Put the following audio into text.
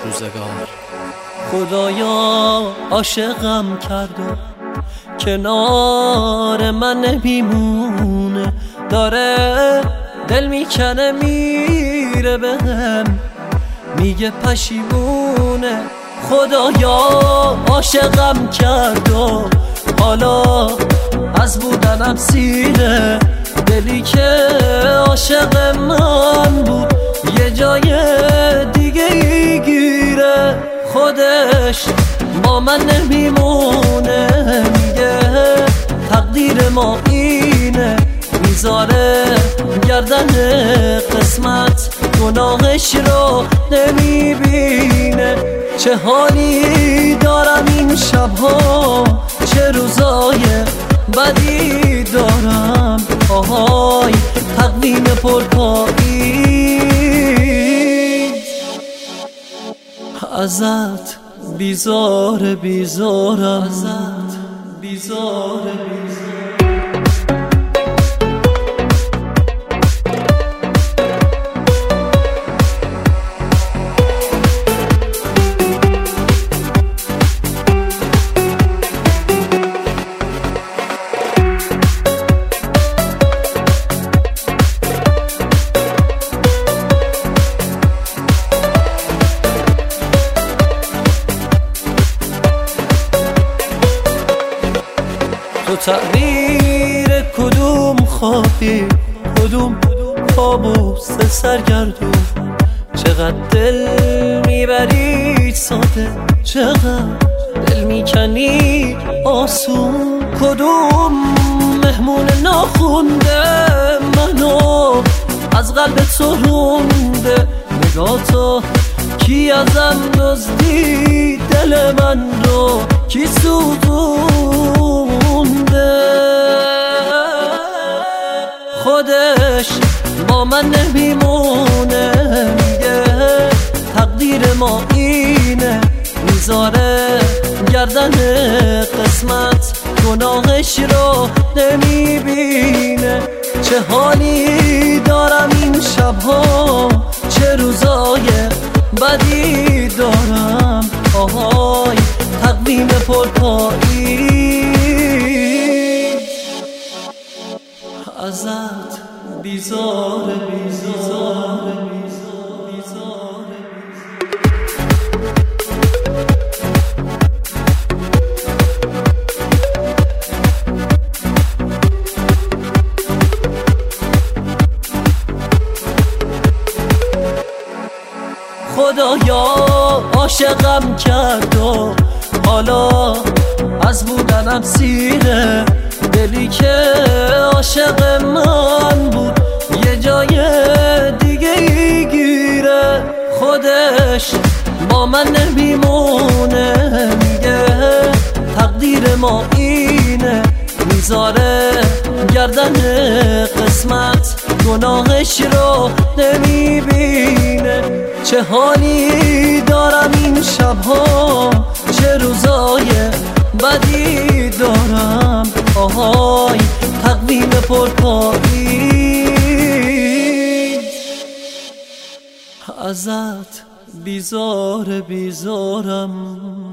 روزگار. خدایا عاشقم کرد و کنار من نمیمونه، داره دل میکنه میره بهم میگه پشیمونه. خدایا عاشقم کرد و حالا از بودنم سیره، دلی که عاشق من بود یه جای دیگه ای گیره. خودش با من نمیمونه، میگه تقدیر ما اینه، میذاره گردن قسمت گناهش رو نمیبینه. چه حالی دارم این شبها، چه روزای بدی دارم، آهای تقویم پرپایی. ازت بیزارم، ازت بیزارم. تو تعبیر کدوم خوابی، کدوم کابوس سرگردون، چقدر دل میبری ساده، چقدر دل میکنی آسون. کدوم مهمون ناخونده منو از قلب تو رونده، نگاه تو کی ازم دزدی دل من رو، کی سوزونده. خودش با من نمیمونه، میگه تقدیر ما اینه، میذاره گردن قسمت گناهش رو نمیبینه. چه حالی دارم این شبها، چه روزای بدی دارم، آهای تقویم پرپایی. ازت بیزارم. خدایا عاشقم کرد و حالا از بودنم سیره، دلی که عاشق من بود یه جای دیگه ای گیره. خودش با من نمیمونه، میگه تقدیر ما اینه، میذاره گردن قسمت گناهش رو نمیبینه. چه حالی دارم این شبها، چه روزای بدی دارم، آهای تقویم پرپایی. ازت بیزارم.